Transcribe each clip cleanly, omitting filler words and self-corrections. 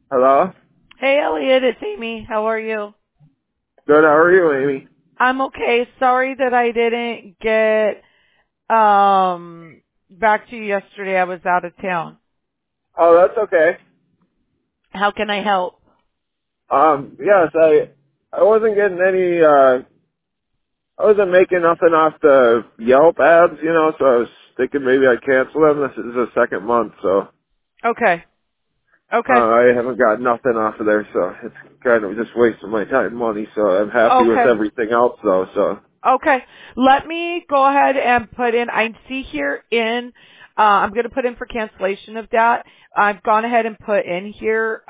Hello? Hey, Elliot, it's Amy. How are you? Good, how are you, Amy? I'm okay. Sorry that I didn't get back to you yesterday. I was out of town. Oh, that's okay. How can I help? Yes, I wasn't getting any, I wasn't making nothing off the Yelp ads, so I was thinking maybe I'd cancel them. This is the second month, so, Okay. Okay. I haven't got nothing off of there, so it's kind of just wasting my time and money, so I'm happy with Okay. everything else, though, so. Okay. Let me go ahead and put in, I see here in, I'm going to put in for cancellation of that. I've gone ahead and put in here,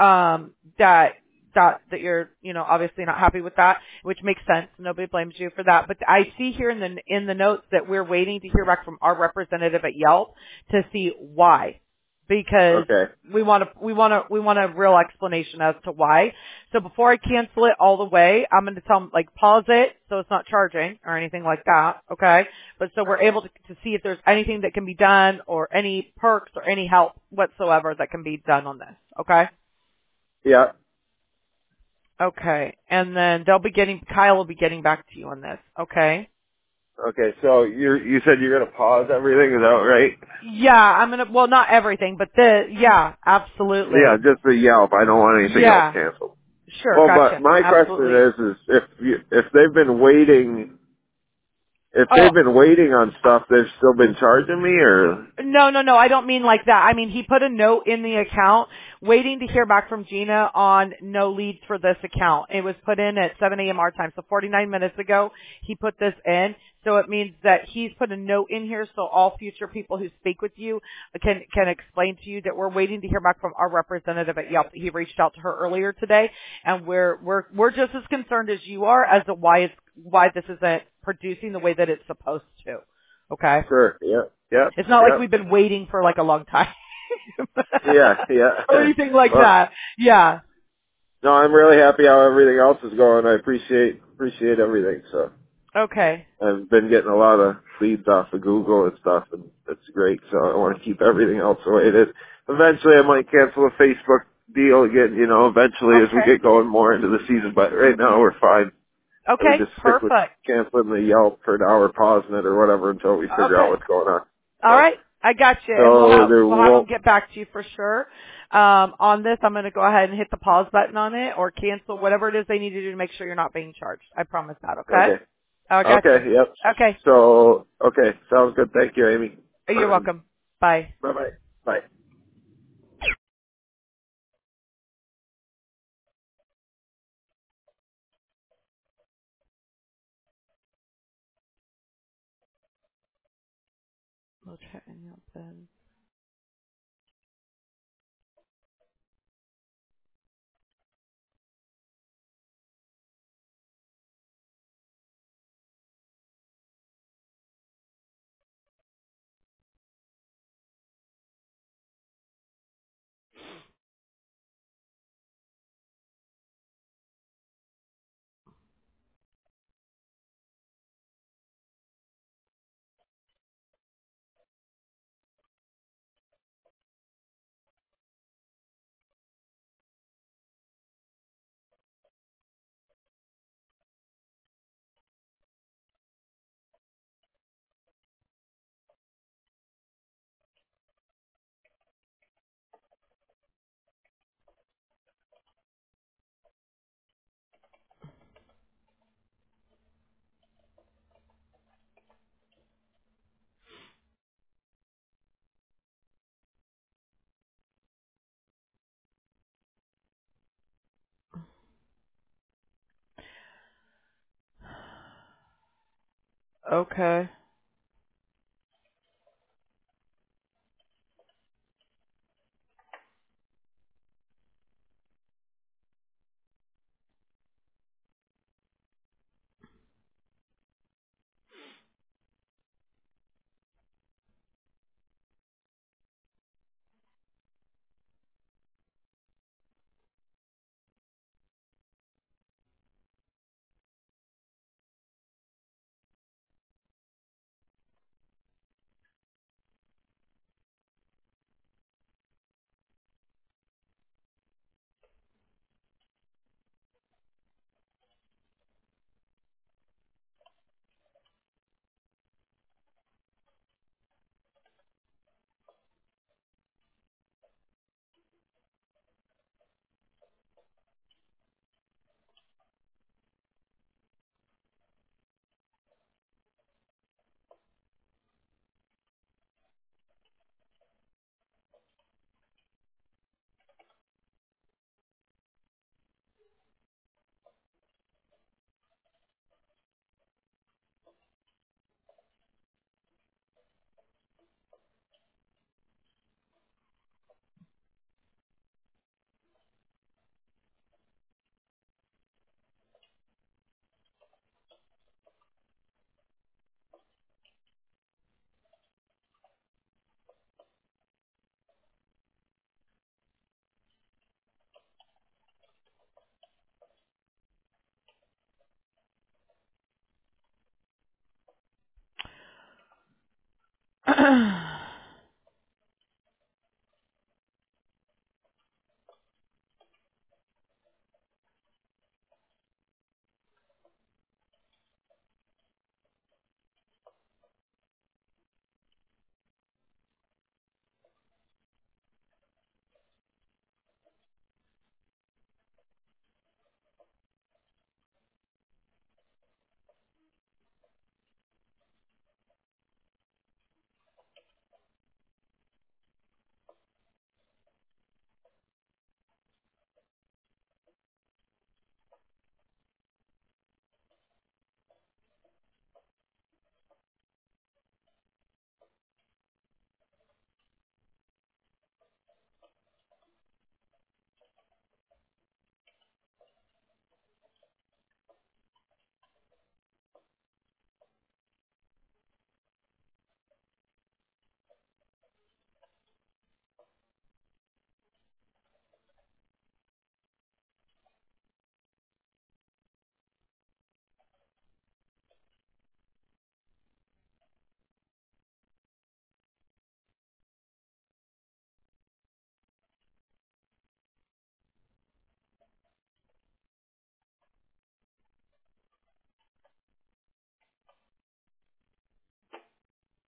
that you're, obviously not happy with that, which makes sense. Nobody blames you for that. But I see here in the notes that we're waiting to hear back from our representative at Yelp to see why. Because Okay. we want a real explanation as to why. So before I cancel it all the way, I'm going to tell them, pause it so it's not charging or anything like that, okay? But so we're able to see if there's anything that can be done or any perks or any help whatsoever that can be done on this, okay? Yeah. Okay. And then Kyle will be getting back to you on this, okay? Okay, so you said you're gonna pause everything, is that right? Yeah, well, not everything, but yeah, Yeah, absolutely. just the Yelp. I don't want anything else Yeah. canceled. Sure, Well, but gotcha. my question Absolutely. is if they've been waiting, if Oh, they've been waiting on stuff, they've still been charging me, or no, I don't mean like that. I mean, he put a note in the account waiting to hear back from Gina on no leads for this account. It was put in at 7 a.m. our time, so 49 minutes ago he put this in. So it means that he's put a note in here so all future people who speak with you can explain to you that we're waiting to hear back from our representative at Yelp. He reached out to her earlier today, and we're just as concerned as you are as to why this isn't producing the way that it's supposed to. Okay? sure, yeah, yeah, It's not like yeah, we've been waiting for like a long time. yeah, or yeah. anything like Well, that. Yeah. no, I'm really happy how everything else is going. I appreciate everything. So Okay. I've been getting a lot of leads off of Google and stuff, and that's great. So I want to keep everything else the way it is. Eventually, I might cancel a Facebook deal again. Eventually as we Okay. get going more into the season. But right now we're fine. I would Okay. just stick with Perfect. canceling the Yelp for now or pausing it or whatever until we figure out Okay. what's going on. All So, right. I got you. And so there we'll have them won't, get back to you for sure. On this, I'm going to go ahead and hit the pause button on it or cancel whatever it is they need to do to make sure you're not being charged. I promise that. Okay. okay. I got you. Okay, yep. Okay. So, okay, sounds good. Thank you, Amy. You're welcome. Bye. Bye-bye. Bye. Okay. Then. Okay.